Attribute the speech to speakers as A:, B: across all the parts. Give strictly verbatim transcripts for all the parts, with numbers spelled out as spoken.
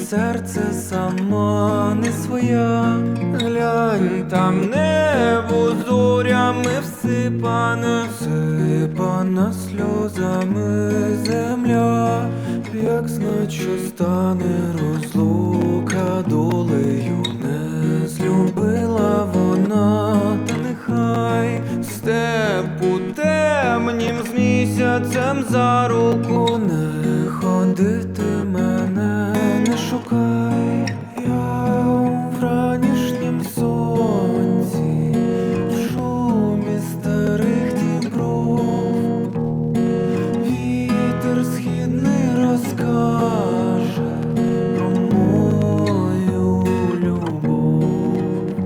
A: серце сама не своя. Глянь, там небо зорями всипане, всипана сльозами земля, як знать, що стане розлука долею не злюбила вона. Та нехай степу темнім з місяцем за руку не ходити мене, не шукай. Я у вранішнім сонці, в шумі старих дібров, вітер східний розкаже про мою любов.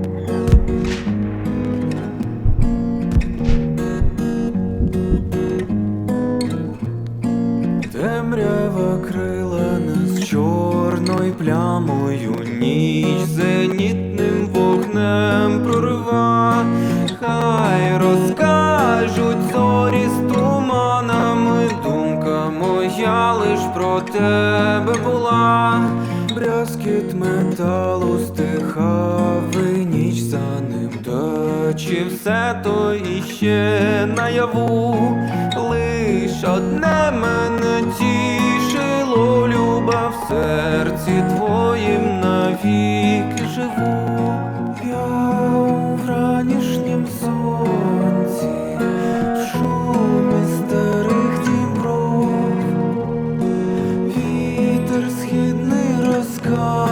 A: Темрява крила нас чорною плямою, ніч зенітним вогнем прорива. Хай розкажуть зорі з туманами, думка моя лиш про тебе була. Брязкіт металу стихав, і ніч за ним. Та чи все то іще наяву? Лиш одне мене тішило, люба, в серці твоїм навіки живу. Я у вранішнім сонці, в шумі старих дібров, вітер східний розкаже